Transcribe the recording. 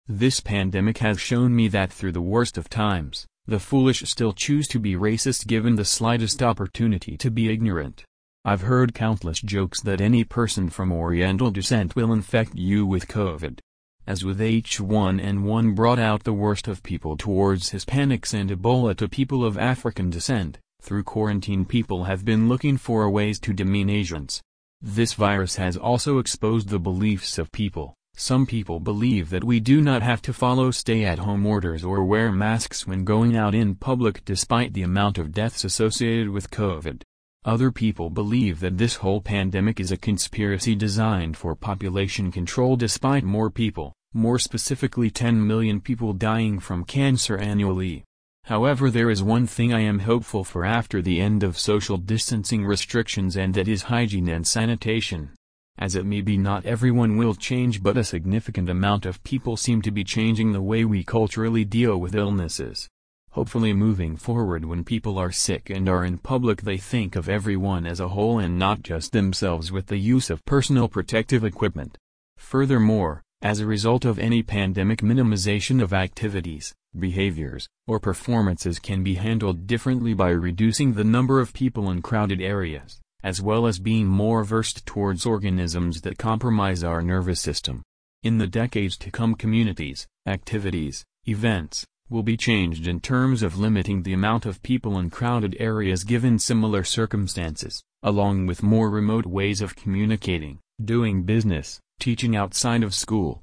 This pandemic has shown me that through the worst of times, the foolish still choose to be racist given the slightest opportunity to be ignorant. I've heard countless jokes that any person from Oriental descent will infect you with COVID. As with H1N1 brought out the worst of people towards Hispanics and Ebola to people of African descent, through quarantine people have been looking for ways to demean Asians. This virus has also exposed the beliefs of people. Some people believe that we do not have to follow stay-at-home orders or wear masks when going out in public despite the amount of deaths associated with COVID. Other people believe that this whole pandemic is a conspiracy designed for population control despite more people, more specifically 10 million people dying from cancer annually. However, there is one thing I am hopeful for after the end of social distancing restrictions, and that is hygiene and sanitation. As it may be not everyone will change, but a significant amount of people seem to be changing the way we culturally deal with illnesses. Hopefully moving forward, when people are sick and are in public, they think of everyone as a whole and not just themselves with the use of personal protective equipment. Furthermore, as a result of any pandemic, minimization of activities, behaviors, or performances can be handled differently by reducing the number of people in crowded areas, as well as being more versed towards organisms that compromise our nervous system. In the decades to come, communities, activities, events, will be changed in terms of limiting the amount of people in crowded areas given similar circumstances, along with more remote ways of communicating, doing business, teaching outside of school,